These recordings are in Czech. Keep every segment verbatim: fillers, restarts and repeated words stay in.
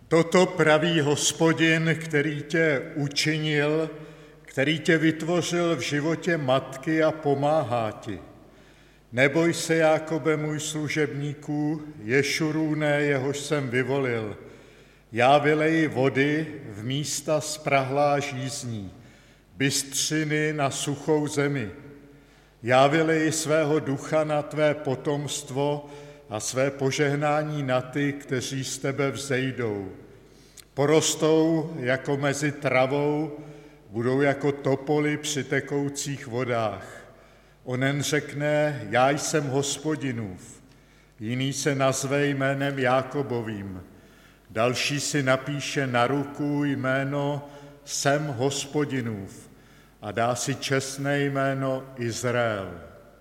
Toto praví Hospodin, který tě učinil, který tě vytvořil v životě matky a pomáhá ti. Neboj se, Jákobe, můj služebníku, Ješurůne, jehož jsem vyvolil. Já vyleji vody v místa sprahlá žízní, bystřiny na suchou zemi. Já vyleji svého ducha na tvé potomstvo a své požehnání na ty, kteří z tebe vzejdou. Porostou jako mezi travou, budou jako topoly při tekoucích vodách. Onen řekne, já jsem Hospodinův, jiný se nazve jménem Jákobovým, další si napíše na ruku jméno jsem Hospodinův a dá si čestné jméno Izrael.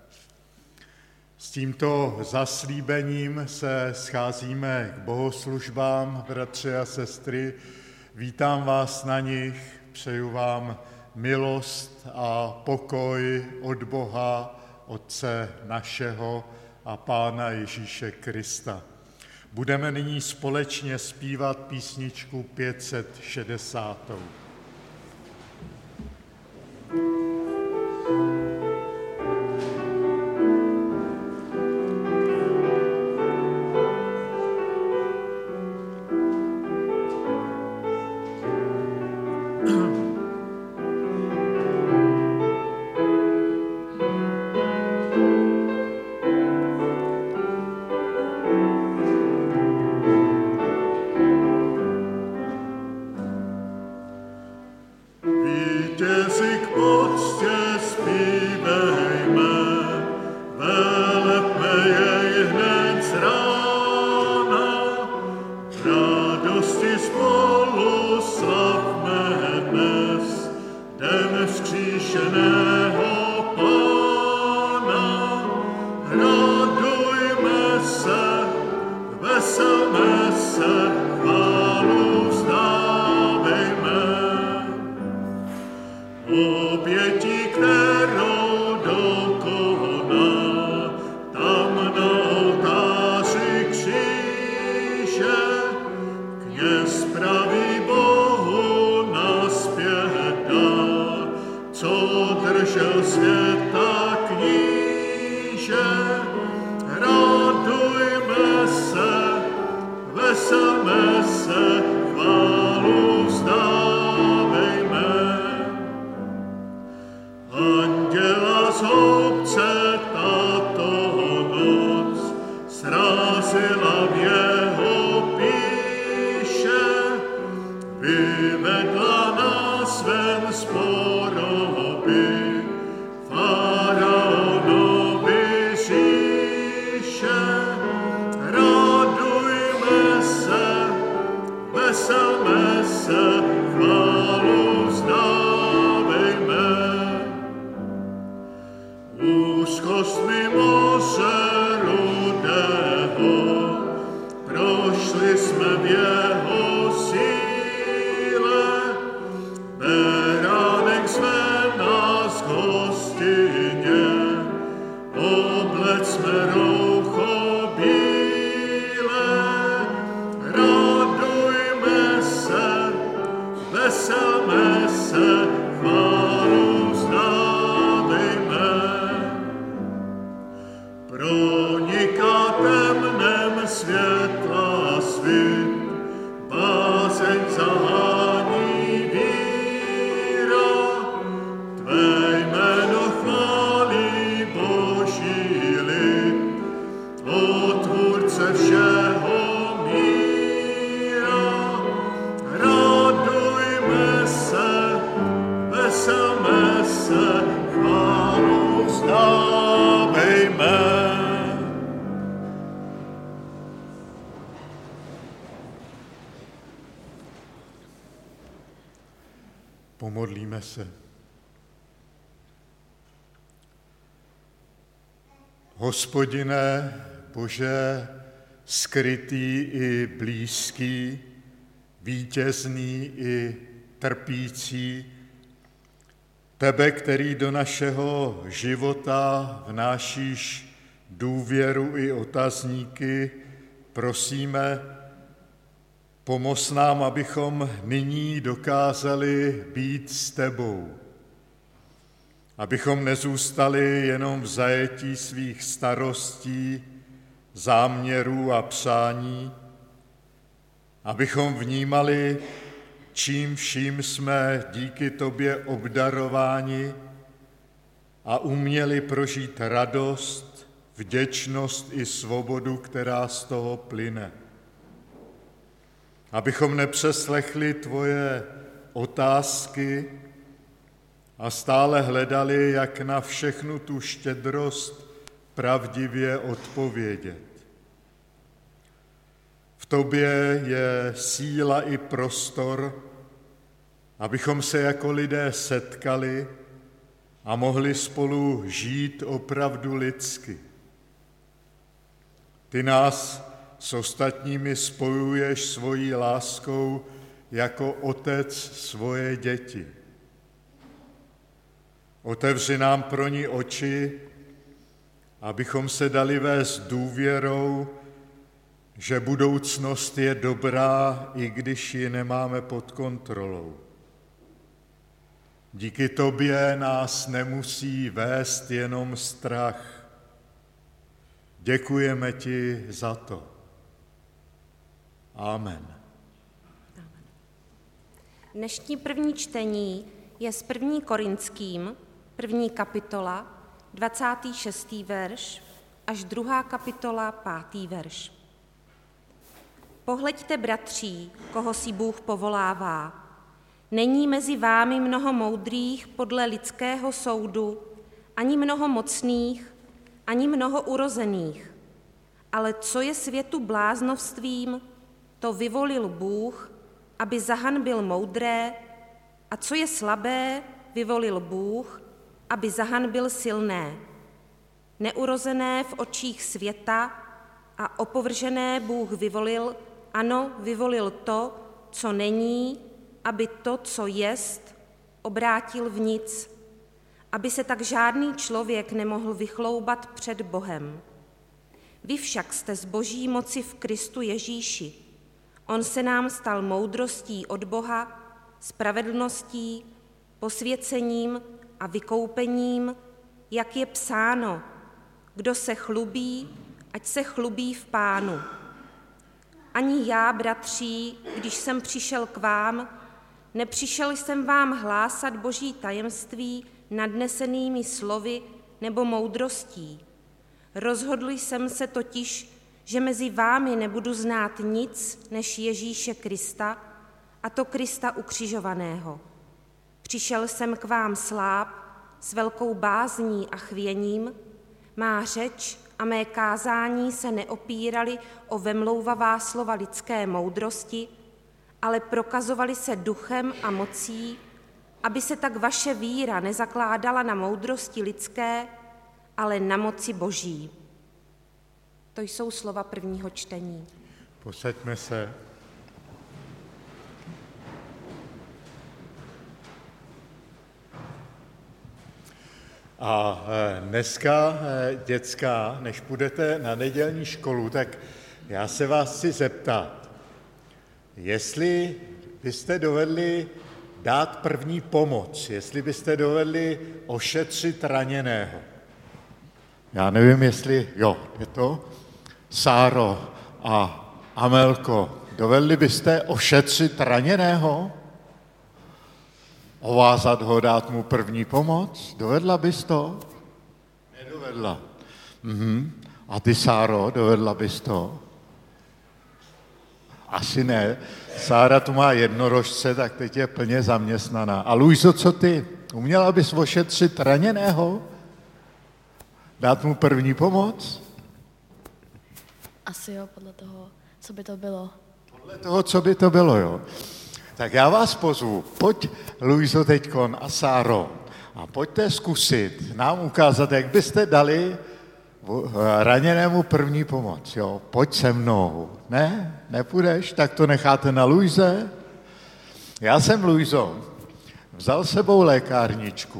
S tímto zaslíbením se scházíme k bohoslužbám, bratři a sestry. Vítám vás na nich, přeju vám milost a pokoj od Boha, Otce našeho a Pána Ježíše Krista. Budeme nyní společně zpívat písničku pět set šedesát. Pomodlíme se. Hospodine, Bože, skrytý i blízký, vítězný i trpící, tebe, který do našeho života vnášíš důvěru i otazníky, prosíme, Pomoz nám, abychom nyní dokázali být s tebou. Abychom nezůstali jenom v zajetí svých starostí, záměrů a přání, abychom vnímali, čím vším jsme díky tobě obdarováni a uměli prožít radost, vděčnost i svobodu, která z toho plyne. Abychom nepřeslechli tvoje otázky a stále hledali, jak na všechnu tu štědrost pravdivě odpovědět. V tobě je síla i prostor, abychom se jako lidé setkali a mohli spolu žít opravdu lidsky. Ty nás s ostatními spojuješ svojí láskou jako otec svoje děti. Otevři nám pro ní oči, abychom se dali vést důvěrou, že budoucnost je dobrá, i když ji nemáme pod kontrolou. Díky tobě nás nemusí vést jenom strach. Děkujeme ti za to. Amen. Dnešní první čtení je z první Korinským, první kapitola, dvacátý šestý verš, až druhá kapitola, pátý verš. Pohleďte, bratří, koho si Bůh povolává. Není mezi vámi mnoho moudrých podle lidského soudu, ani mnoho mocných, ani mnoho urozených. Ale co je světu bláznovstvím, to vyvolil Bůh, aby zahanbil moudré, a co je slabé, vyvolil Bůh, aby zahanbil silné. Neurozené v očích světa a opovržené Bůh vyvolil, ano, vyvolil to, co není, aby to, co jest, obrátil v nic, aby se tak žádný člověk nemohl vychloubat před Bohem. Vy však jste z boží moci v Kristu Ježíši. On se nám stal moudrostí od Boha, spravedlností, posvěcením a vykoupením, jak je psáno, kdo se chlubí, ať se chlubí v Pánu. Ani já, bratří, když jsem přišel k vám, nepřišel jsem vám hlásat boží tajemství nadnesenými slovy nebo moudrostí. Rozhodl jsem se totiž, že mezi vámi nebudu znát nic než Ježíše Krista, a to Krista ukřižovaného. Přišel jsem k vám sláb s velkou bázní a chvěním, má řeč a mé kázání se neopíraly o vemlouvavá slova lidské moudrosti, ale prokazovaly se duchem a mocí, aby se tak vaše víra nezakládala na moudrosti lidské, ale na moci boží. To jsou slova prvního čtení. Posaďme se. A dneska, děcka, než půjdete na nedělní školu, tak já se vás chci zeptat, jestli byste dovedli dát první pomoc, jestli byste dovedli ošetřit raněného. Já nevím, jestli, jo, je to, Sáro a Amelko, dovedli byste ošetřit raněného? Ovázat ho, dát mu první pomoc? Dovedla bys to? Nedovedla. Mhm. A ty, Sáro, dovedla bys to? Asi ne. Sára tu má jednorožce, tak teď je plně zaměstnaná. A Luizo, co ty? Uměla bys ošetřit raněného? Dát mu první pomoc? Asi jo, podle toho, co by to bylo. Podle toho, co by to bylo, jo. Tak já vás pozvu, pojď, Luizo, teďkon a Sáro, a pojďte zkusit nám ukázat, jak byste dali raněnému první pomoc, jo. Pojď se mnou. Ne? Nepůjdeš? Tak to necháte na Luize. Já jsem, Luizo, vzal sebou lékárničku.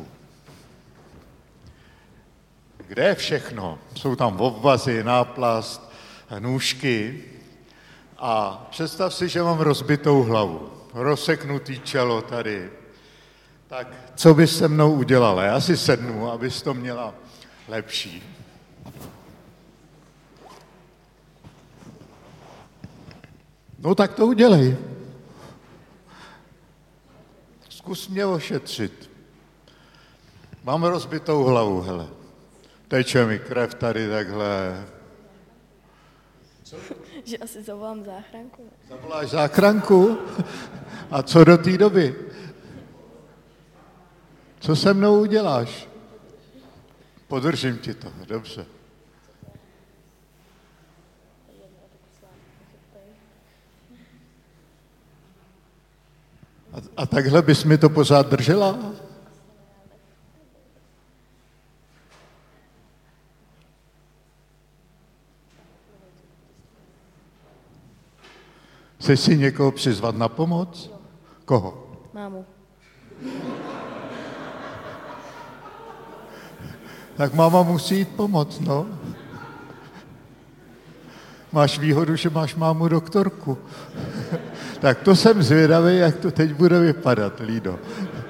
Kde je všechno? Jsou tam obvazy, náplast, nůžky. A představ si, že mám rozbitou hlavu, rozseknutý čelo tady. Tak co bys se mnou udělala? Já si sednu, abys to měla lepší. No tak to udělej. Zkus mě ošetřit. Mám rozbitou hlavu, hele. Teče mi krev tady takhle. Že asi zavolám záchranku. Zavoláš záchranku? A co do té doby? Co se mnou uděláš? Podržím ti to, dobře. A, a takhle bys mi to pořád držela? Chceš si někoho přizvat na pomoc? Koho? Mámu. Tak máma musí jít pomoct, no. Máš výhodu, že máš mámu doktorku. Tak to jsem zvědavý, jak to teď bude vypadat, Lído.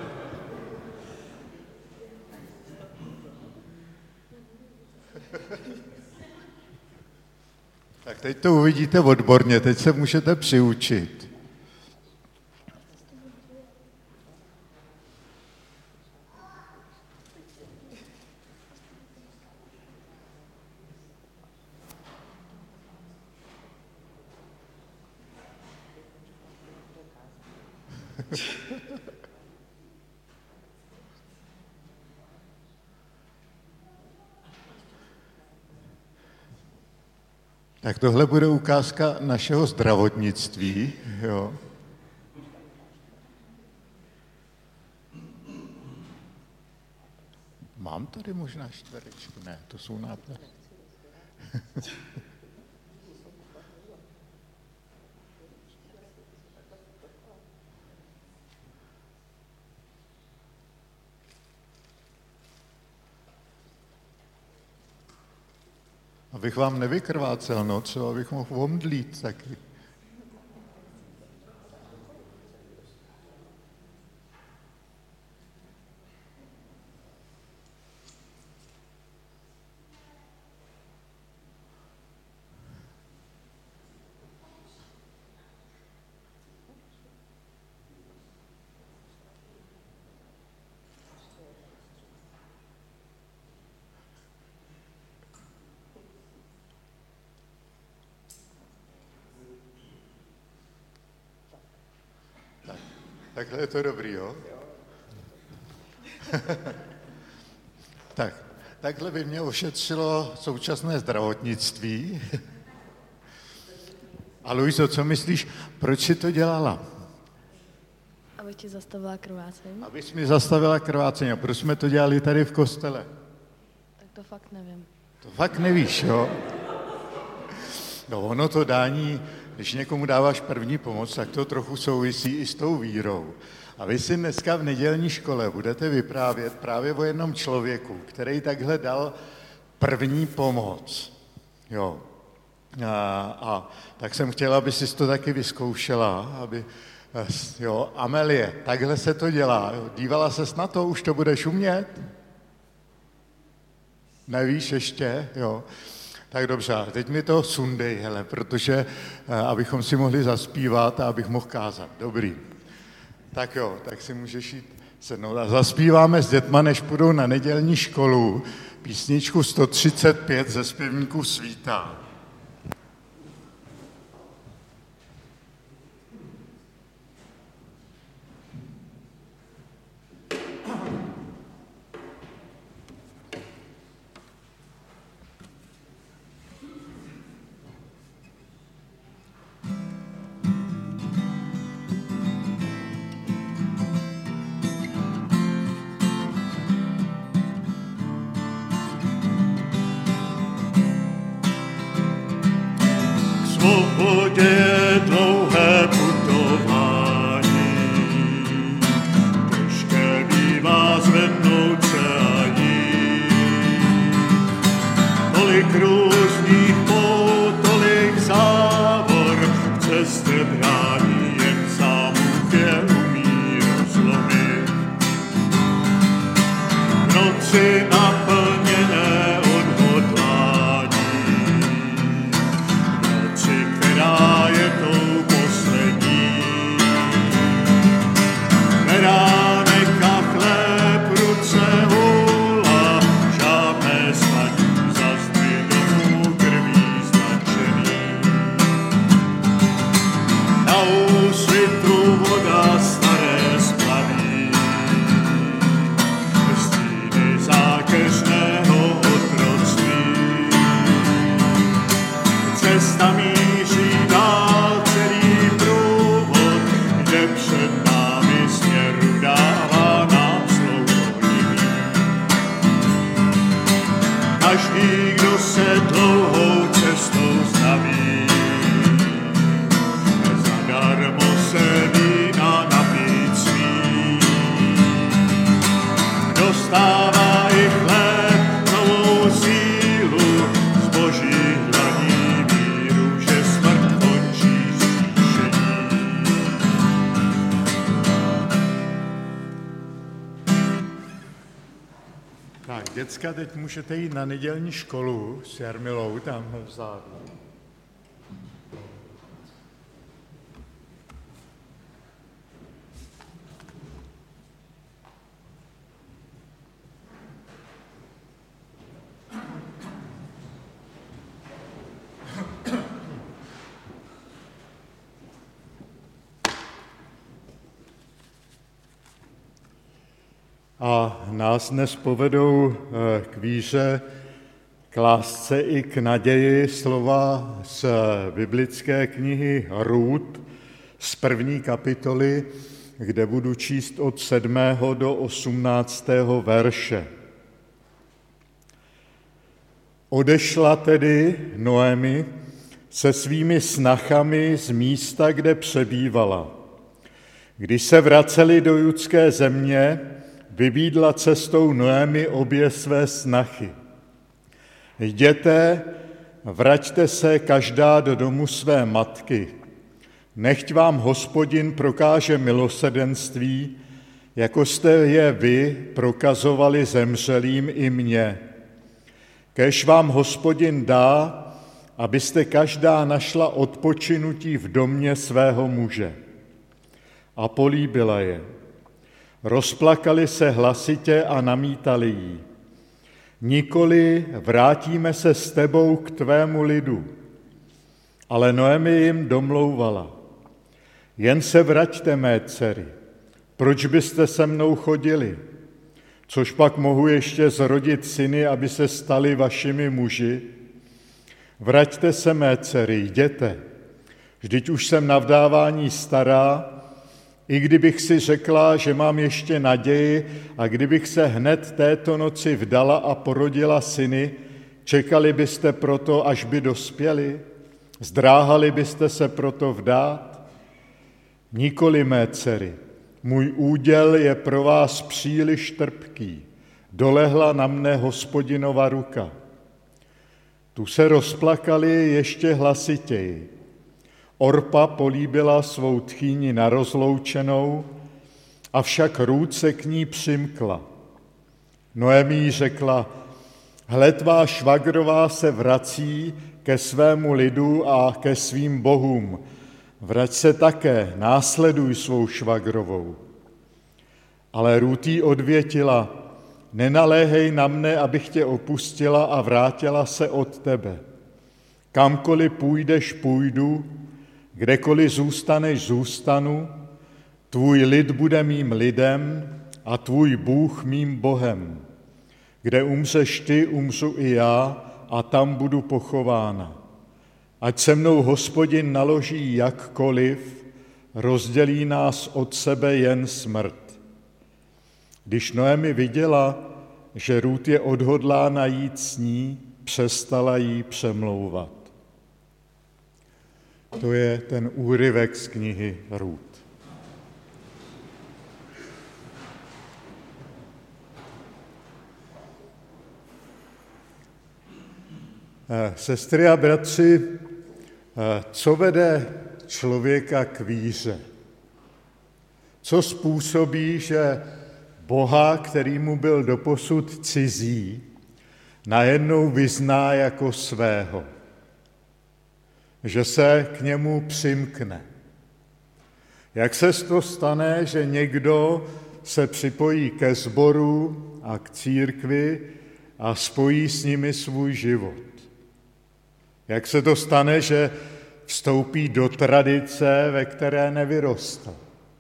Tak teď to uvidíte odborně, teď se můžete přiučit. Tak tohle bude ukázka našeho zdravotnictví, jo. Mám tady možná čtverečku? Ne, to jsou náplně. Abych vám nevykrvácel, no, třeba abych mohl omdlít taky. Takhle je to dobrý, jo? tak, takhle by mě ošetřilo současné zdravotnictví. A Luizo, co myslíš, proč jsi to dělala? Aby ti zastavila krvácení. Abys mi zastavila krvácení. A proč jsme to dělali tady v kostele? Tak to fakt nevím. To fakt nevíš, jo? No ono to dání, když někomu dáváš první pomoc, tak to trochu souvisí i s tou vírou. A vy si dneska v nedělní škole budete vyprávět právě o jednom člověku, který takhle dal první pomoc. Jo. A, a tak jsem chtěla, aby jsi to taky vyzkoušela, aby, jo, Amelie, takhle se to dělá. Dívala ses na to, už to budeš umět? Nevíš ještě, jo. Tak dobře, teď mi to sundej, hele, protože abychom si mohli zaspívat a abych mohl kázat. Dobrý. Tak jo, tak si můžeš jít sednout. A zaspíváme s dětma, než půjdou na nedělní školu, písničku sto třicet pět ze zpěvníků Svíta. Svobodě je dlouhé putování, těžké bývá zvednout se a jít. Tolik různých pout, tolik závor, v cesta míří dál, celý průvod jde před námi, směru dává nám slouživý. Každý, kdo se dlouhou cestou znaví, zadarmo se vína napít smí. Dostává i chléb, novou sílu, z boží dlaní víru, že smrt končí zříšení. Tak, děcka, teď můžete jít na nedělní školu s Jarmilou tam vzadu. A nás dnes povedou k víře, k lásce i k naději slova z biblické knihy Rút z první kapitoly, kde budu číst od sedmého do osmnáctého verše. Odešla tedy Noemi se svými snachami z místa, kde přebývala. Když se vraceli do judské země, vybídla cestou Noemi obě své snachy. Jděte, vraťte se každá do domu své matky. Nechť vám Hospodin prokáže milosrdenství, jako jste je vy prokazovali zemřelým i mně. Kéž vám Hospodin dá, abyste každá našla odpočinutí v domě svého muže. A políbila je. Rozplakali se hlasitě a namítali jí. Nikoli vrátíme se s tebou k tvému lidu. Ale Noemi jim domlouvala. Jen se vraťte, mé dcery. Proč byste se mnou chodili? Což pak mohu ještě zrodit syny, aby se stali vašimi muži? Vraťte se, mé dcery, jděte. Vždyť už jsem na vdávání stará, i kdybych si řekla, že mám ještě naději a kdybych se hned této noci vdala a porodila syny, čekali byste proto, až by dospěli? Zdráhali byste se proto vdát? Nikoli, mé dcery, můj úděl je pro vás příliš trpký. Dolehla na mne Hospodinova ruka. Tu se rozplakali ještě hlasitěji. Orpa políbila svou tchýni na rozloučenou, avšak Rút se k ní přimkla. Noemi jí řekla, hle, tvá švagrová se vrací ke svému lidu a ke svým bohům. Vrať se také, následuj svou švagrovou. Ale Rút jí odvětila, nenaléhej na mne, abych tě opustila a vrátila se od tebe. Kamkoliv půjdeš, půjdu, kdekoliv zůstaneš, zůstanu, tvůj lid bude mým lidem a tvůj Bůh mým Bohem. Kde umřeš ty, umřu i já a tam budu pochována. Ať se mnou Hospodin naloží jakkoliv, rozdělí nás od sebe jen smrt. Když Noemi viděla, že Rút je odhodlána jít s ní, přestala jí přemlouvat. To je ten úryvek z knihy Rút. Sestry a bratři, co vede člověka k víře? Co způsobí, že Boha, který mu byl doposud cizí, najednou vyzná jako svého? Že se k němu přimkne. Jak se to stane, že někdo se připojí ke sboru a k církvi a spojí s nimi svůj život? Jak se to stane, že vstoupí do tradice, ve které nevyrostl?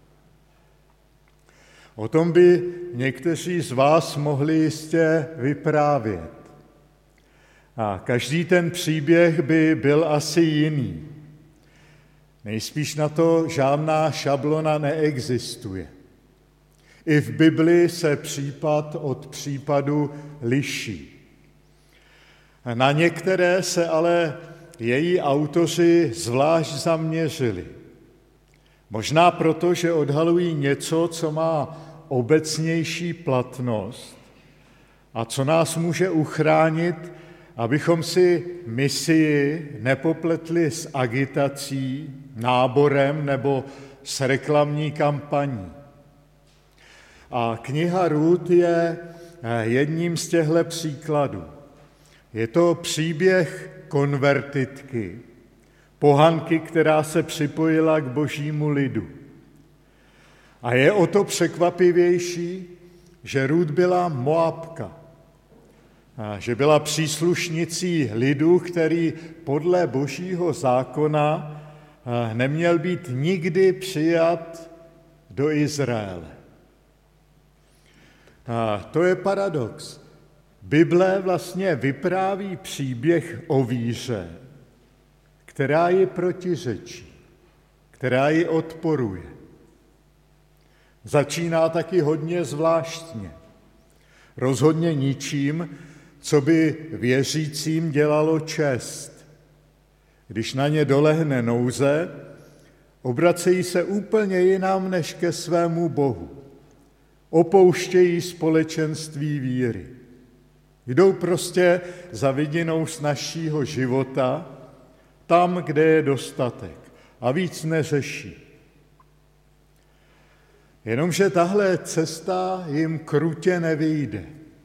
O tom by někteří z vás mohli jistě vyprávět. A každý ten příběh by byl asi jiný. Nejspíš na to žádná šablona neexistuje. I v Bibli se případ od případu liší. Na některé se ale její autoři zvlášť zaměřili. Možná proto, že odhalují něco, co má obecnější platnost a co nás může uchránit, abychom si misii nepopletli s agitací, náborem nebo s reklamní kampaní. A kniha Rút je jedním z těchto příkladů. Je to příběh konvertitky, pohanky, která se připojila k božímu lidu. A je o to překvapivější, že Rút byla Moabka, a že byla příslušnicí lidu, který podle božího zákona neměl být nikdy přijat do Izraele. A to je paradox. Bible vlastně vypráví příběh o víře, která ji protiřečí, která ji odporuje. Začíná taky hodně zvláštně. Rozhodně ničím, co by věřícím dělalo čest. Když na ně dolehne nouze, obracejí se úplně jinam než ke svému Bohu. Opouštějí společenství víry. Jdou prostě za vidinou snazšího života, tam, kde je dostatek, a víc neřeší. Jenomže tahle cesta jim krutě nevyjde.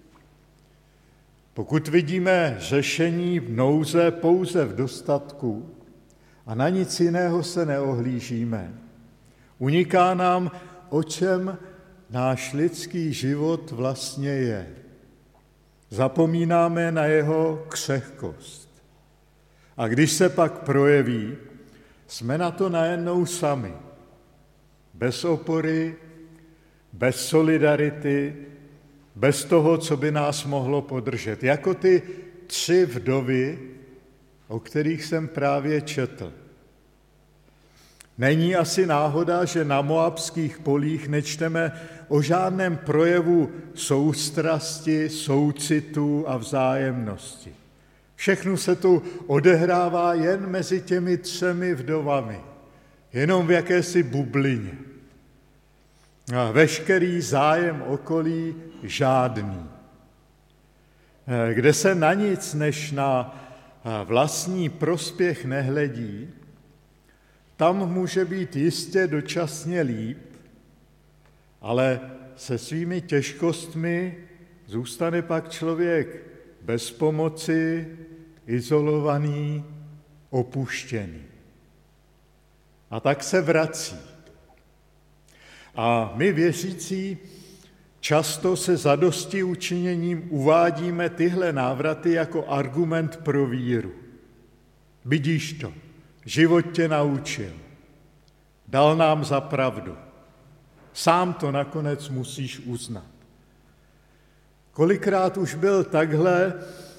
Pokud vidíme řešení v nouze pouze v dostatku a na nic jiného se neohlížíme, uniká nám, o čem náš lidský život vlastně je. Zapomínáme na jeho křehkost. A když se pak projeví, jsme na to najednou sami. Bez opory, bez solidarity, bez toho, co by nás mohlo podržet. Jako ty tři vdovy, o kterých jsem právě četl. Není asi náhoda, že na moabských polích nečteme o žádném projevu soustrasti, soucitu a vzájemnosti. Všechno se tu odehrává jen mezi těmi třemi vdovami, jenom v jakési bublině. A veškerý zájem okolí žádný. Kde se na nic než na vlastní prospěch nehledí, tam může být jistě dočasně líp, ale se svými těžkostmi zůstane pak člověk bez pomoci, izolovaný, opuštěný. A tak se vrací. A my věřící často se zadosti učiněním uvádíme tyhle návraty jako argument pro víru. Vidíš to, život tě naučil, dal nám za pravdu. Sám to nakonec musíš uznat. Kolikrát už byl takhle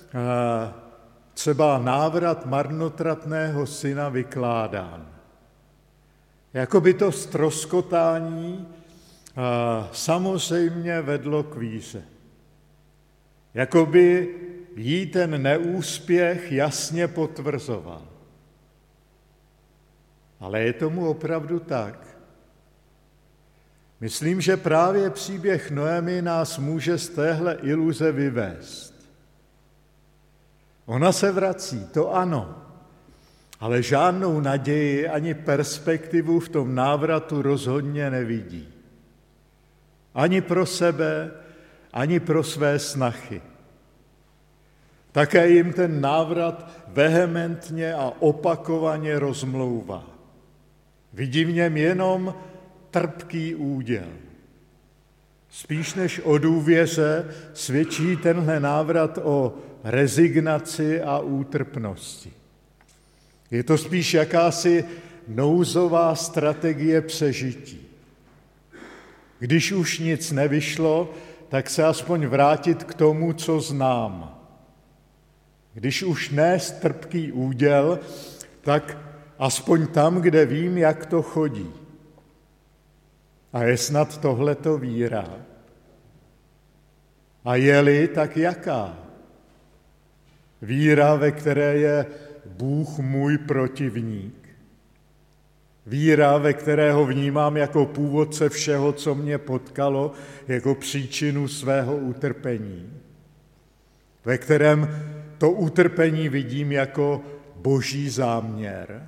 třeba návrat marnotratného syna vykládán. Jakoby to ztroskotání samozřejmě vedlo k víře. Jakoby jí ten neúspěch jasně potvrzoval. Ale je tomu opravdu tak. Myslím, že právě příběh Noemi nás může z téhle iluze vyvést. Ona se vrací, to ano, ale žádnou naději ani perspektivu v tom návratu rozhodně nevidí. Ani pro sebe, ani pro své snachy. Také jim ten návrat vehementně a opakovaně rozmlouvá. Vidí v něm jenom trpký úděl. Spíš než o důvěře svědčí tenhle návrat o rezignaci a útrpnosti. Je to spíš jakási nouzová strategie přežití. Když už nic nevyšlo, tak se aspoň vrátit k tomu, co znám. Když už ne trpký úděl, tak aspoň tam, kde vím, jak to chodí. A je snad tohleto víra? A je-li, tak jaká? Víra, ve které je Bůh můj protivník. Víra, ve kterého vnímám jako původce všeho, co mě potkalo, jako příčinu svého utrpení. Ve kterém to utrpení vidím jako boží záměr.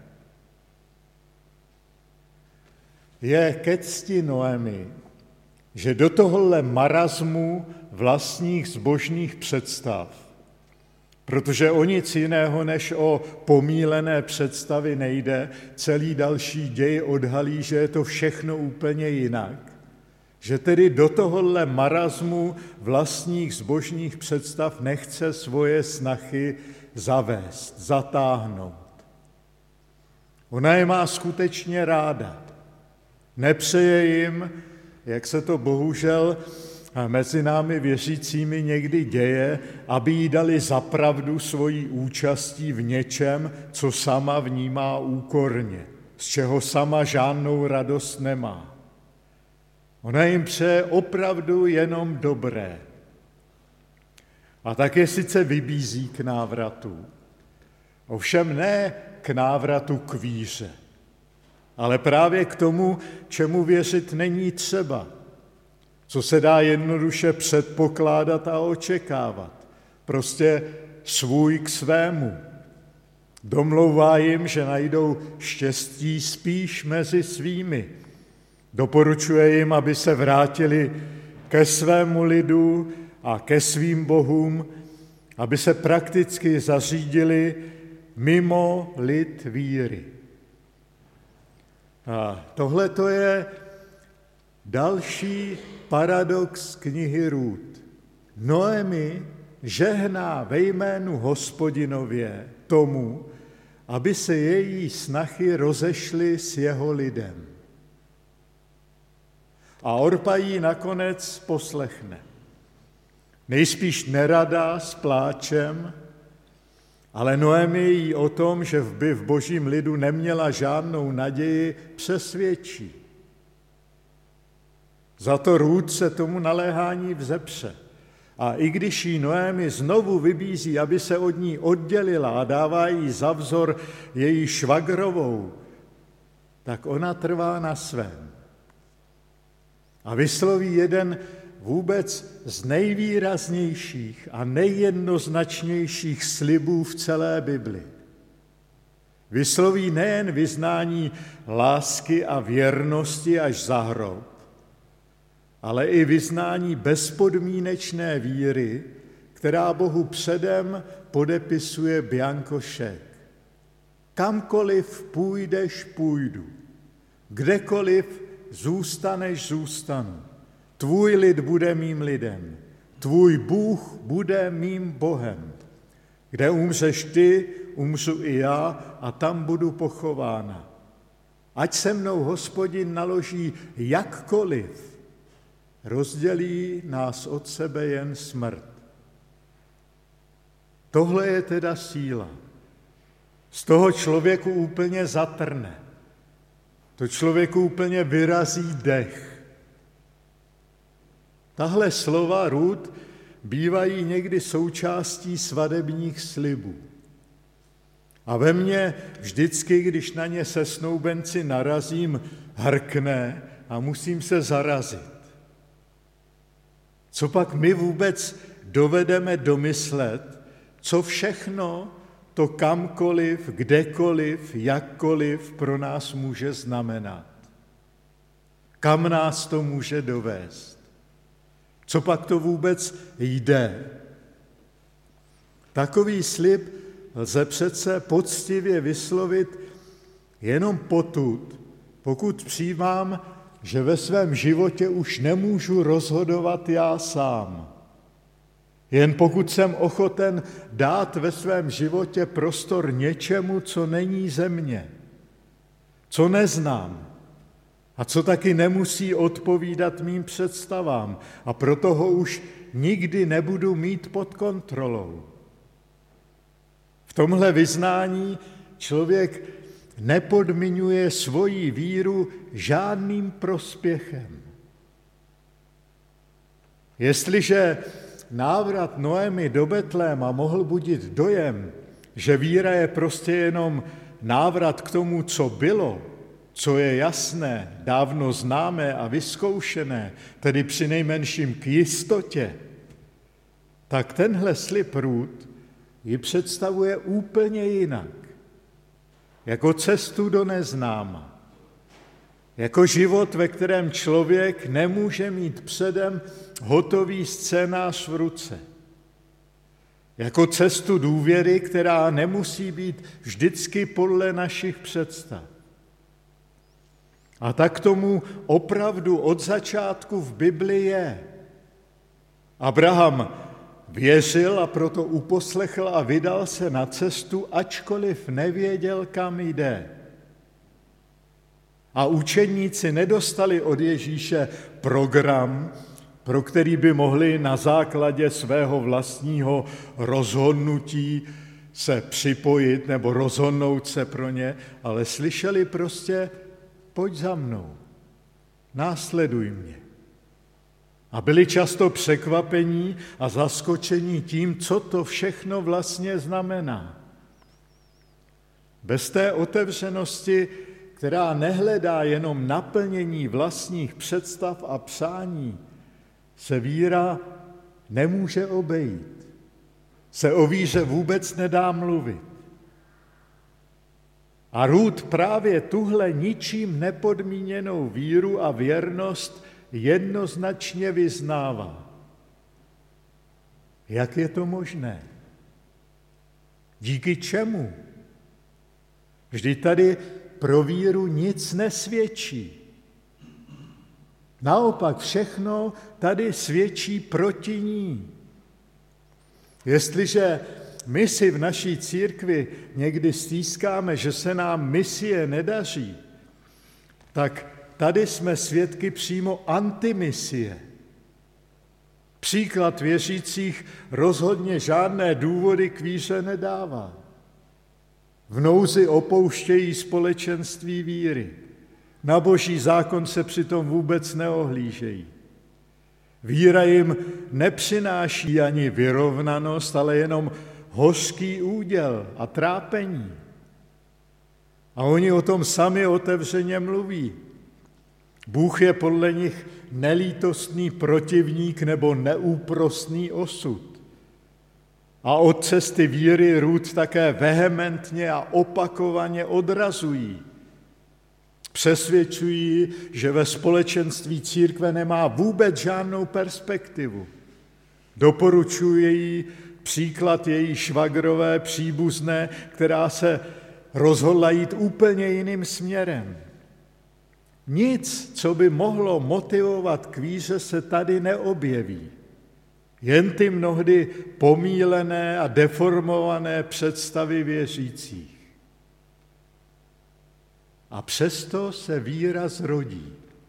Je ke cti Noemi, že do tohohle marazmu vlastních zbožných představ, protože o nic jiného než o pomílené představy nejde, celý další děj odhalí, že je to všechno úplně jinak. Že tedy do tohohle marazmu vlastních zbožných představ nechce svoje snachy zavést, zatáhnout. Ona je má skutečně ráda. Nepřeje jim, jak se to bohužel mezi námi věřícími někdy děje, aby jí dali za pravdu svojí účastí v něčem, co sama vnímá úkorně, z čeho sama žádnou radost nemá. Ona jim přeje opravdu jenom dobré. A tak je sice vybízí k návratu, ovšem ne k návratu k víře, ale právě k tomu, čemu věřit není třeba, co se dá jednoduše předpokládat a očekávat. Prostě svůj k svému. Domlouvá jim, že najdou štěstí spíš mezi svými. Doporučuje jim, aby se vrátili ke svému lidu a ke svým bohům, aby se prakticky zařídili mimo lid víry. A tohle to je další paradox knihy Rút. Noemi žehná ve jménu Hospodinově tomu, aby se její snachy rozešly s jeho lidem. A Orpa jí nakonec poslechne. Nejspíš nerada s pláčem, ale Noemi jí o tom, že by v božím lidu neměla žádnou naději, přesvědčí. Za to Rút se tomu naléhání vzepře. A i když jí Noemi znovu vybízí, aby se od ní oddělila a dává jí za vzor její švagrovou, tak ona trvá na svém. A vysloví jeden vůbec z nejvýraznějších a nejjednoznačnějších slibů v celé Bibli. Vysloví nejen vyznání lásky a věrnosti až za hrob, ale i vyznání bezpodmínečné víry, která Bohu předem podepisuje bianko šek. Kamkoliv půjdeš, půjdu. Kdekoliv zůstaneš, zůstanu. Tvůj lid bude mým lidem. Tvůj Bůh bude mým Bohem. Kde umřeš ty, umřu i já a tam budu pochována. Ať se mnou Hospodin naloží jakkoliv, rozdělí nás od sebe jen smrt. Tohle je teda síla. Z toho člověku úplně zatrne. To člověku úplně vyrazí dech. Tahle slova Rút bývají někdy součástí svadebních slibů. A ve mně vždycky, když na ně se snoubenci narazím, hrkne a musím se zarazit. Co pak my vůbec dovedeme domyslet, co všechno to kamkoliv, kdekoliv, jakkoliv pro nás může znamenat? Kam nás to může dovést? Co pak to vůbec jde? Takový slib lze přece poctivě vyslovit jenom potud, pokud přijímám, že ve svém životě už nemůžu rozhodovat já sám. Jen pokud jsem ochoten dát ve svém životě prostor něčemu, co není ze mě, co neznám a co taky nemusí odpovídat mým představám a proto ho už nikdy nebudu mít pod kontrolou. tomhle vyznání člověk nepodmiňuje svoji víru žádným prospěchem. Jestliže návrat Noemi do Betléma mohl budit dojem, že víra je prostě jenom návrat k tomu, co bylo, co je jasné, dávno známé a vyzkoušené, tedy přinejmenším k jistotě, tak tenhle slib Rút ji představuje úplně jinak. Jako cestu do neznáma. Jako život, ve kterém člověk nemůže mít předem hotový scénář v ruce. Jako cestu důvěry, která nemusí být vždycky podle našich představ. A tak tomu opravdu od začátku v Bibli je. Abraham věřil a proto uposlechl a vydal se na cestu, ačkoliv nevěděl, kam jde. A učedníci nedostali od Ježíše program, pro který by mohli na základě svého vlastního rozhodnutí se připojit nebo rozhodnout se pro ně, ale slyšeli prostě: pojď za mnou, následuj mě. A byli často překvapení a zaskočení tím, co to všechno vlastně znamená. Bez té otevřenosti, která nehledá jenom naplnění vlastních představ a přání, se víra nemůže obejít. Se o víře vůbec nedá mluvit. A Rút právě tuhle ničím nepodmíněnou víru a věrnost jednoznačně vyznává. Jak je to možné? Díky čemu? Vždyť tady pro víru nic nesvědčí. Naopak všechno tady svědčí proti ní. Jestliže my si v naší církvi někdy stýskáme, že se nám misie nedaří, tak tady jsme svědky přímo antimisie. Příklad věřících rozhodně žádné důvody k víře nedává. V nouzi opouštějí společenství víry. Na boží zákon se přitom vůbec neohlížejí. Víra jim nepřináší ani vyrovnanost, ale jenom hořký úděl a trápení. A oni o tom sami otevřeně mluví. Bůh je podle nich nelítostný protivník nebo neúprosný osud. A od cesty víry Rút také vehementně a opakovaně odrazují. Přesvědčují, že ve společenství církve nemá vůbec žádnou perspektivu. Doporučují jí příklad její švagrové příbuzné, která se rozhodla jít úplně jiným směrem. Nic, co by mohlo motivovat k víře, se tady neobjeví. Jen ty mnohdy pomílené a deformované představy věřících. A přesto se víra zrodí.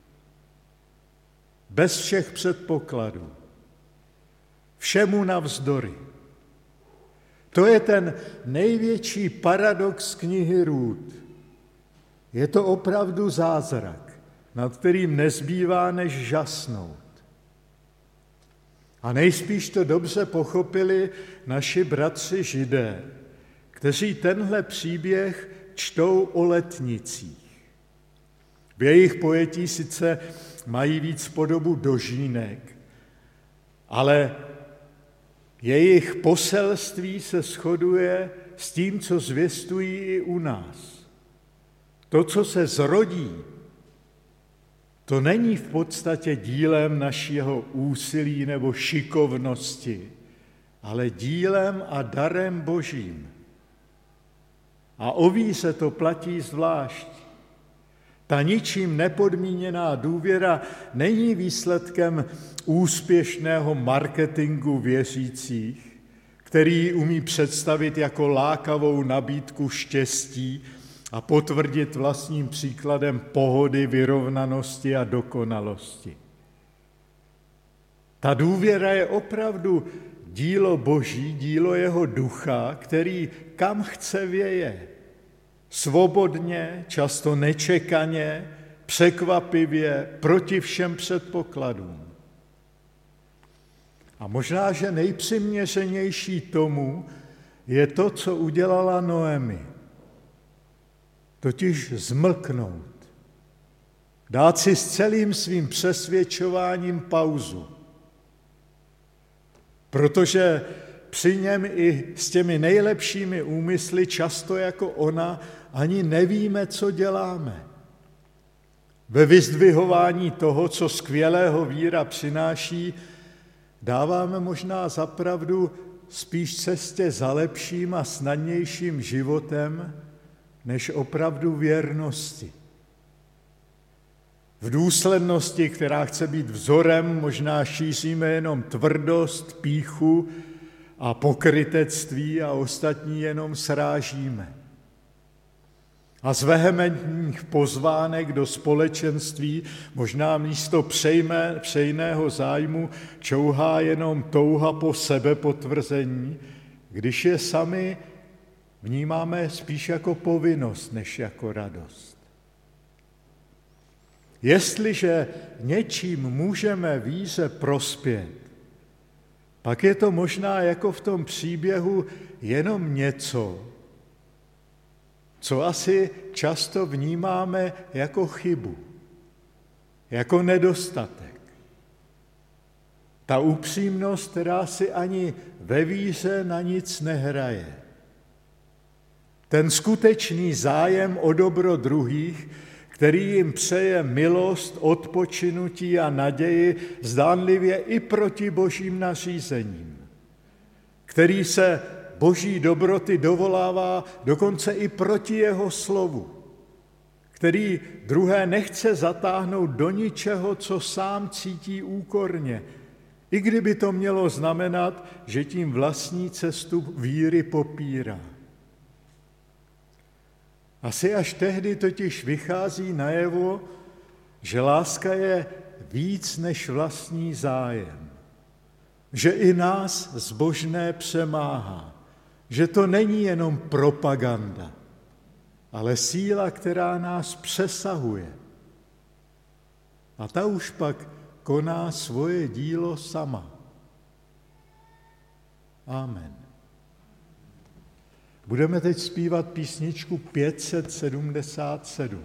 Bez všech předpokladů. Všemu navzdory. To je ten největší paradox knihy Rút. Je to opravdu zázrak, nad kterým nezbývá než žasnout. A nejspíš to dobře pochopili naši bratři Židé, kteří tenhle příběh čtou o letnicích. V jejich pojetí sice mají víc podobu dožínek, ale jejich poselství se shoduje s tím, co zvěstují i u nás. To, co se zrodí, to není v podstatě dílem našeho úsilí nebo šikovnosti, ale dílem a darem Božím. A o víře to platí zvlášť. Ta ničím nepodmíněná důvěra není výsledkem úspěšného marketingu věřících, který umí představit jako lákavou nabídku štěstí a potvrdit vlastním příkladem pohody, vyrovnanosti a dokonalosti. Ta důvěra je opravdu dílo Boží, dílo jeho ducha, který kam chce věje. Svobodně, často nečekaně, překvapivě, proti všem předpokladům. A možná, že nejpřiměřenější tomu je to, co udělala Noemi. Totiž zmlknout. Dát si s celým svým přesvědčováním pauzu. Protože při něm i s těmi nejlepšími úmysly, často jako ona, ani nevíme, co děláme. Ve vyzdvihování toho, co skvělého víra přináší, dáváme možná za pravdu spíš cestě za lepším a snadnějším životem, než opravdu věrnosti. V důslednosti, která chce být vzorem, možná šíříme jenom tvrdost, pýchu a pokrytectví a ostatní jenom srážíme. A z vehementních pozvánek do společenství možná místo přejme, přejného zájmu čouhá jenom touha po sebepotvrzení, když je sami vnímáme spíš jako povinnost, než jako radost. Jestliže něčím můžeme víře prospět, pak je to možná jako v tom příběhu jenom něco, co asi často vnímáme jako chybu, jako nedostatek. Ta upřímnost, která si ani ve víře na nic nehraje. Ten skutečný zájem o dobro druhých, který jim přeje milost, odpočinutí a naději zdánlivě i proti božím nařízením, který se boží dobroty dovolává dokonce i proti jeho slovu, který druhé nechce zatáhnout do ničeho, co sám cítí úkorně, i kdyby to mělo znamenat, že tím vlastní cestu víry popírá. Asi až tehdy totiž vychází najevo, že láska je víc než vlastní zájem, že i nás zbožné přemáhá, že to není jenom propaganda, ale síla, která nás přesahuje. A ta už pak koná svoje dílo sama. Amen. Budeme teď zpívat písničku pět set sedmdesát sedm.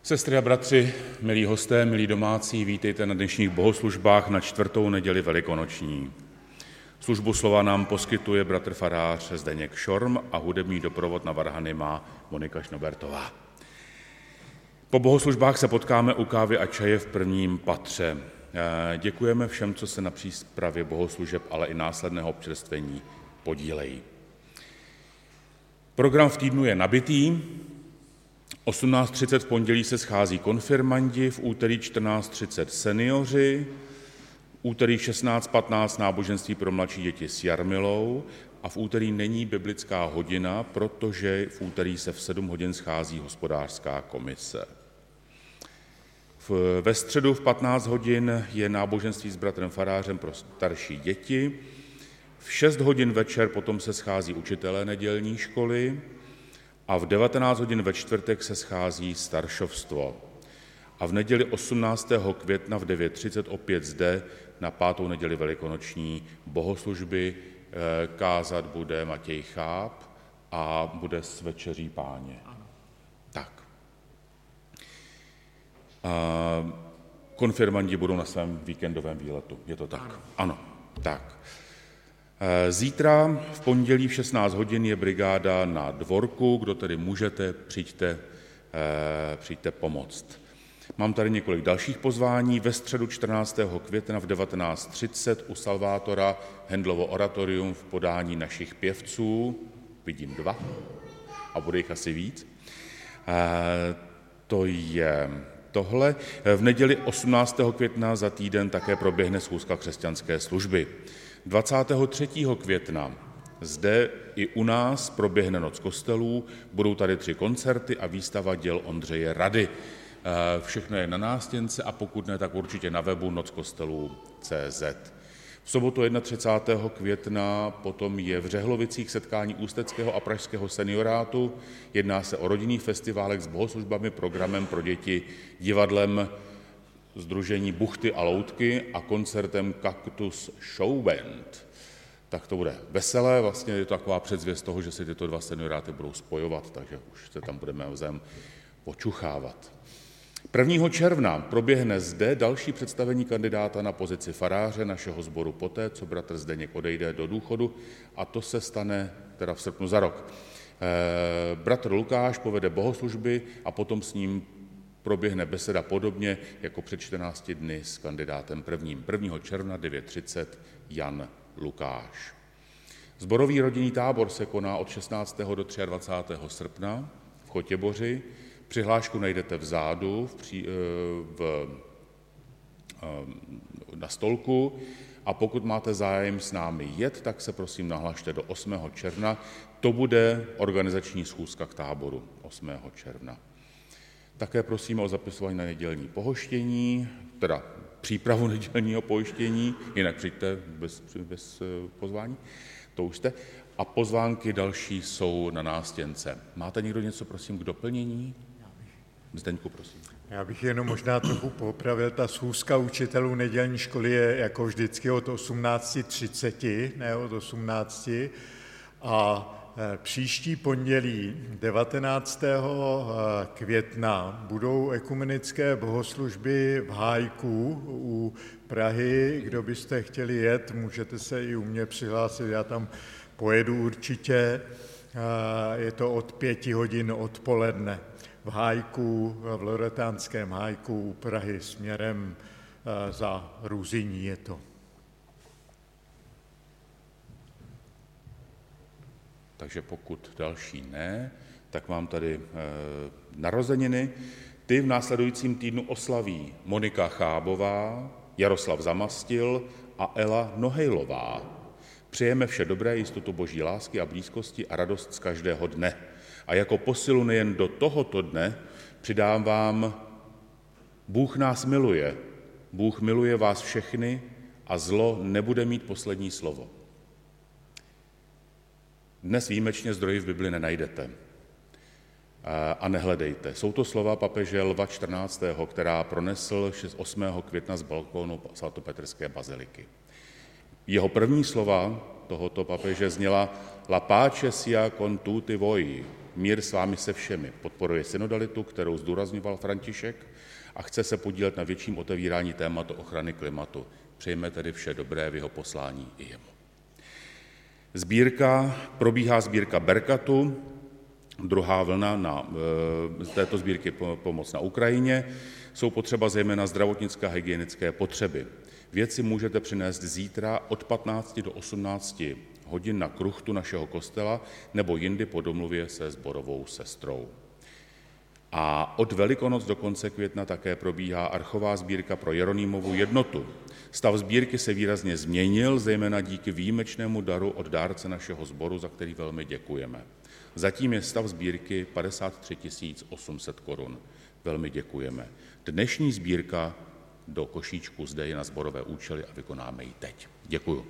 Sestry a bratři, milí hosté, milí domácí, vítejte na dnešních bohoslužbách na čtvrtou neděli velikonoční. Službu slova nám poskytuje bratr farář Zdeněk Šorm a hudební doprovod na varhany má Monika Šnobertová. Po bohoslužbách se potkáme u kávy a čaje v prvním patře. Děkujeme všem, co se na přípravě bohoslužeb, ale i následného občerstvení podílejí. Program v týdnu je nabitý. osmnáct třicet v pondělí se schází konfirmandi, v úterý čtrnáct třicet seniori, v úterý šestnáct patnáct náboženství pro mladší děti s Jarmilou a v úterý není biblická hodina, protože v úterý se v sedm hodin schází hospodářská komise. V, ve středu v patnáct hodin je náboženství s bratrem farářem pro starší děti, v šest hodin večer potom se schází učitelé nedělní školy a v devatenáct hodin ve čtvrtek se schází staršovstvo. A v neděli osmnáctého května v devět třicet opět zde na pátou neděli velikonoční bohoslužby kázat bude Matěj Cháp a bude s večeří Páně. Ano. Tak. A konfirmandi budou na svém víkendovém výletu. Je to tak? Ano. Ano. Tak. Zítra v pondělí v šestnáct hodin je brigáda na dvorku, kdo tedy můžete, přijďte, přijďte pomoct. Mám tady několik dalších pozvání. Ve středu čtrnáctého května v devatenáct třicet u Salvátora Handlovo oratorium v podání našich pěvců. Vidím dva a bude jich asi víc. To je tohle. V neděli osmnáctého května za týden také proběhne schůzka křesťanské služby. dvacátého třetího května zde i u nás proběhne Noc kostelů, budou tady tři koncerty a výstava děl Ondřeje Rady. Všechno je na nástěnce a pokud ne, tak určitě na webu noc kostelů tečka cé zet. V sobotu třicátého prvního května potom je v Řehlovicích setkání ústeckého a pražského seniorátu. Jedná se o rodinný festiválek s bohoslužbami, programem pro děti, divadlem Sdružení Buchty a Loutky a koncertem Cactus Show Band. Tak to bude veselé, vlastně je to taková předzvěst toho, že se tyto dva senioráty budou spojovat, takže už se tam budeme vzájem počuchávat. prvního června proběhne zde další představení kandidáta na pozici faráře našeho sboru poté, co bratr Zdeněk odejde do důchodu a to se stane teda v srpnu za rok. E, bratr Lukáš povede bohoslužby a potom s ním proběhne beseda podobně jako před čtrnácti dny s kandidátem prvním. prvního června devět třicet Jan Lukáš. Sborový rodinný tábor se koná od šestnáctého do dvacátého třetího srpna v Chotěboři. Přihlášku najdete vzadu v pří, v, na stolku a pokud máte zájem s námi jet, tak se prosím nahlašte do osmého června. To bude organizační schůzka k táboru osmého června. Také prosíme o zapisování na nedělní pohoštění, teda přípravu nedělního pohoštění, jinak přijďte bez, bez pozvání, to už jste. A pozvánky další jsou na nástěnce. Máte někdo něco, prosím, k doplnění? Zdeňku, prosím. Já bych jenom možná trochu popravil, ta schůzka učitelů nedělní školy je jako vždycky od osmnáct třicet, ne od osmnácti. A příští pondělí devatenáctého května budou ekumenické bohoslužby v Hájku u Prahy. Kdo byste chtěli jet, můžete se i u mě přihlásit, já tam pojedu určitě. Je to od pěti hodin odpoledne v Hájku, v Loretánském Hájku u Prahy směrem za Ruzyní je to. Takže pokud další ne, tak mám tady e, narozeniny. Ty v následujícím týdnu oslaví Monika Chábová, Jaroslav Zamastil a Ela Nohejlová. Přejeme vše dobré, jistotu boží lásky a blízkosti a radost z každého dne. A jako posilu nejen do tohoto dne přidám vám, Bůh nás miluje, Bůh miluje vás všechny a zlo nebude mít poslední slovo. Dnes výjimečně zdroji v Bibli nenajdete a nehledejte. Jsou to slova papeže Lva čtrnáctého která pronesl osmého května z balkónu svatopetrské baziliky. Jeho první slova tohoto papeže zněla La pace sia con tutti voi, Mír s vámi se všemi podporuje synodalitu, kterou zdůrazňoval František, a chce se podílet na větším otevírání tématu ochrany klimatu. Přejeme tedy vše dobré v jeho poslání i jemu. Sbírka, probíhá sbírka Berkatu, druhá vlna na e, této sbírky Pomoc na Ukrajině. Jsou potřeba zejména zdravotnické a hygienické potřeby. Věci můžete přinést zítra od patnácti do osmnácti hodin na kruchtu našeho kostela nebo jindy po domluvě se sborovou sestrou. A od Velikonoc do konce května také probíhá archová sbírka pro Jeronýmovu jednotu. Stav sbírky se výrazně změnil, zejména díky výjimečnému daru od dárce našeho sboru, za který velmi děkujeme. Zatím je stav sbírky padesát tři tisíc osm set korun. Velmi děkujeme. Dnešní sbírka do košíčku zde je na sborové účely a vykonáme ji teď. Děkuju.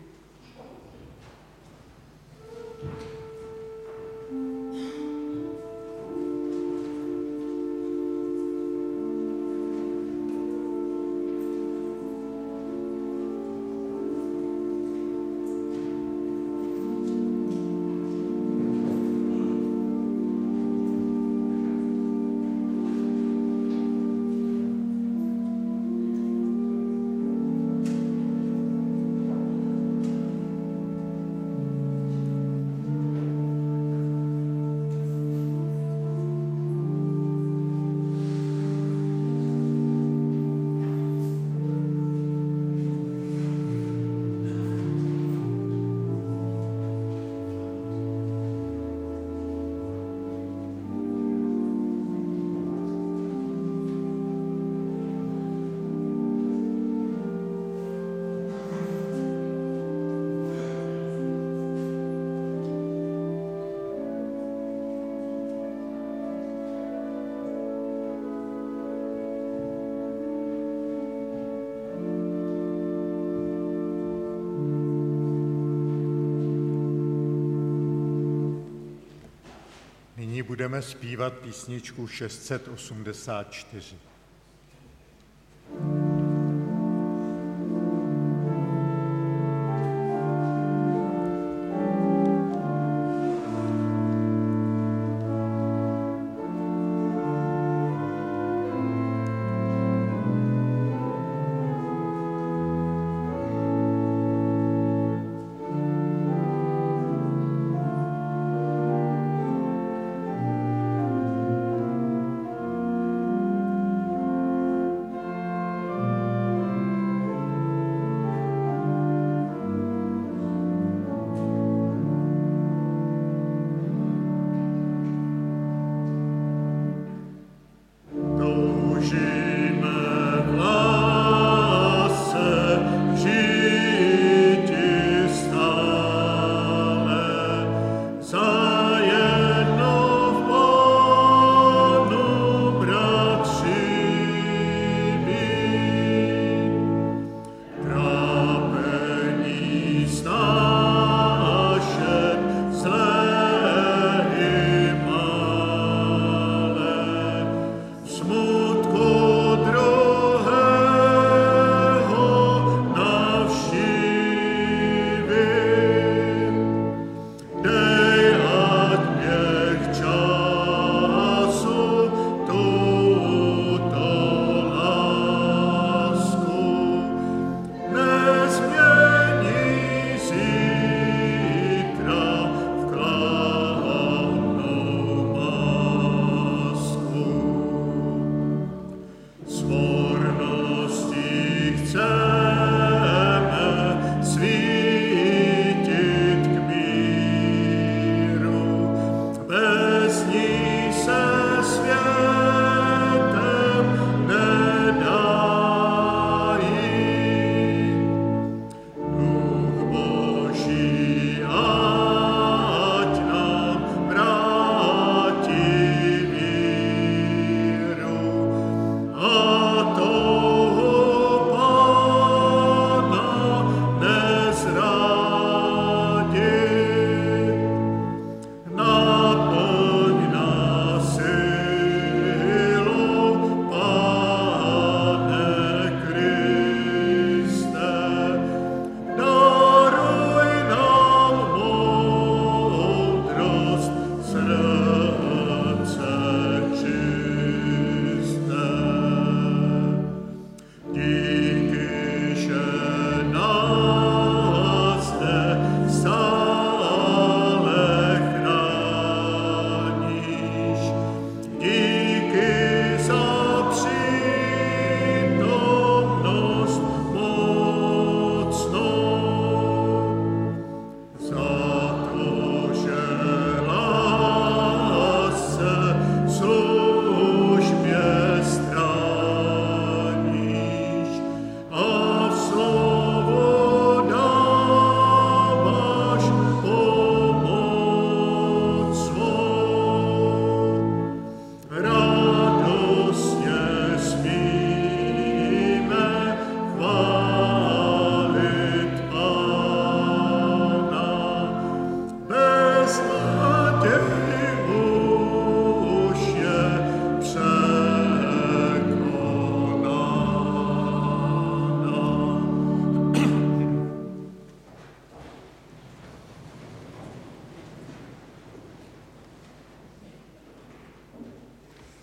Nyní budeme zpívat písničku šest set osmdesát čtyři. Thank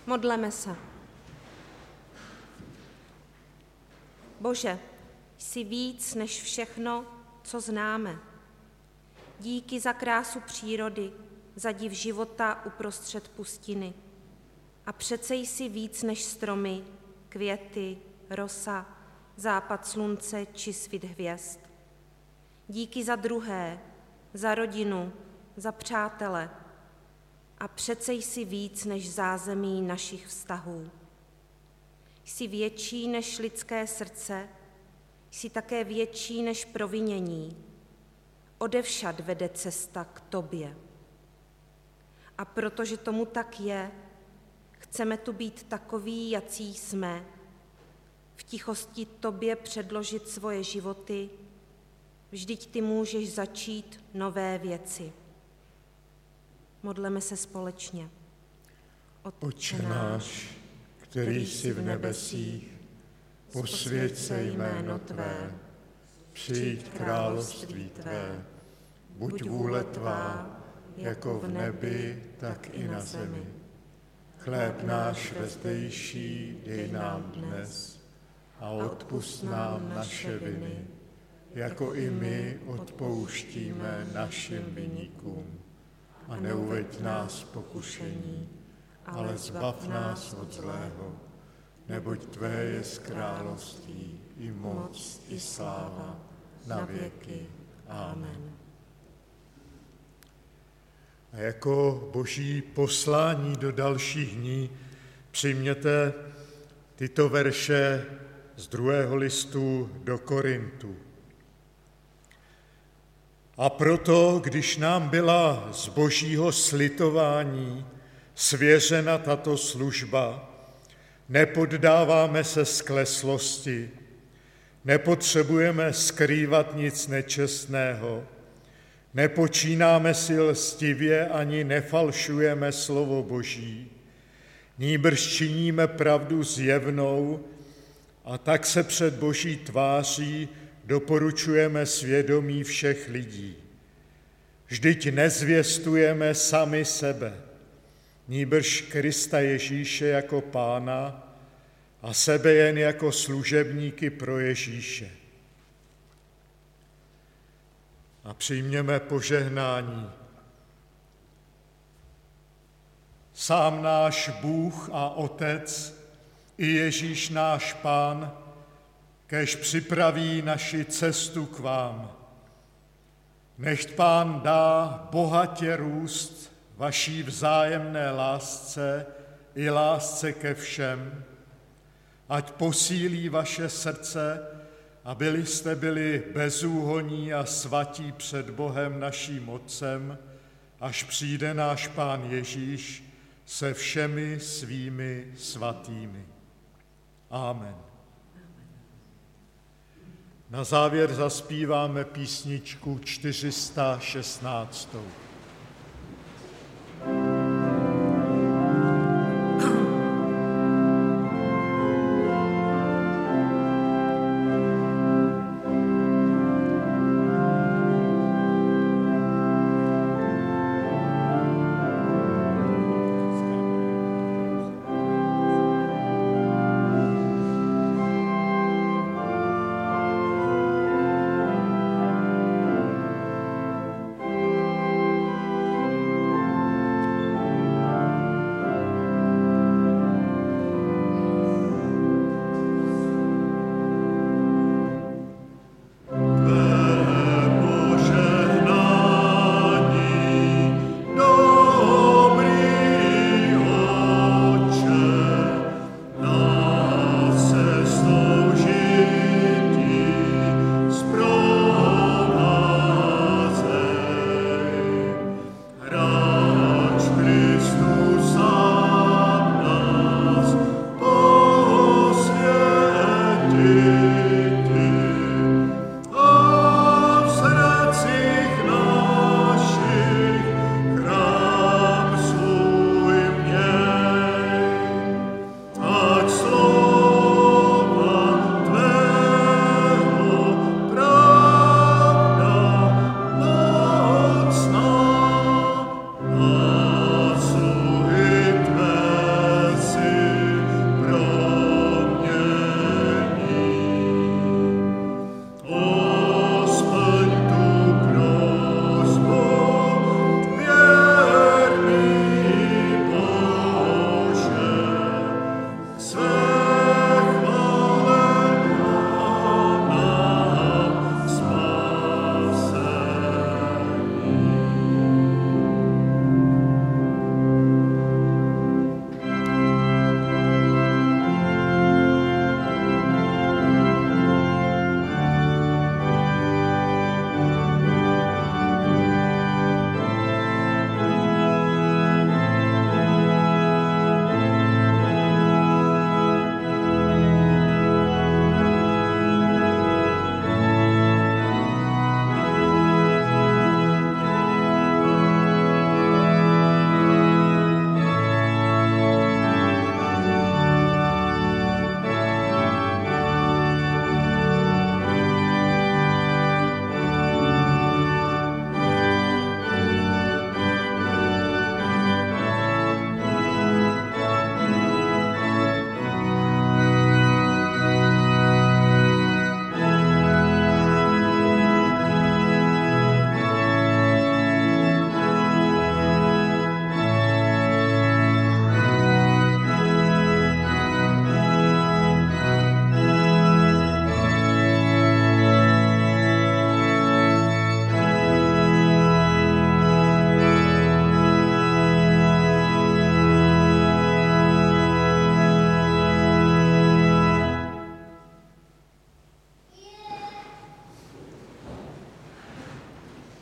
Modleme se. Bože, jsi víc než všechno, co známe. Díky za krásu přírody, za div života uprostřed pustiny. A přece jsi víc než stromy, květy, rosa, západ slunce či svit hvězd. Díky za druhé, za rodinu, za přátele. A přece jsi víc než zázemí našich vztahů. Jsi větší než lidské srdce, jsi také větší než provinění. Odevšad vede cesta k tobě. A protože tomu tak je, chceme tu být takoví, jací jsme, v tichosti tobě předložit svoje životy, vždyť ty můžeš začít nové věci. Modleme se společně. Otče náš, který jsi v nebesích, posvěť se jméno Tvé, přijď království Tvé, buď vůle Tvá, jako v nebi, tak i na zemi. Chléb náš vezdejší dej nám dnes a odpusť nám naše viny, jako i my odpouštíme našim viníkům. A neuveď nás pokušení, ale zbav nás od zlého, neboť Tvé je království, i moc, i sláva, na věky. Amen. A jako boží poslání do dalších dní přijměte tyto verše z druhého listu do Korintu. A proto, když nám byla z božího slitování svěřena tato služba, nepoddáváme se skleslosti, nepotřebujeme skrývat nic nečestného, nepočínáme si lstivě ani nefalšujeme slovo Boží, nýbrž činíme pravdu zjevnou a tak se před Boží tváří doporučujeme svědomí všech lidí. Vždyť nezvěstujeme sami sebe, nýbrž Krista Ježíše jako Pána a sebe jen jako služebníky pro Ježíše. A přijměme požehnání. Sám náš Bůh a Otec i Ježíš náš Pán, kéž připraví naši cestu k vám. Nechť Pán dá bohatě růst vaší vzájemné lásce i lásce ke všem, ať posílí vaše srdce, aby jste byli bezúhonní a svatí před Bohem naším Otcem, až přijde náš Pán Ježíš se všemi svými svatými. Amen. Na závěr zaspíváme písničku čtyři sta šestnáct.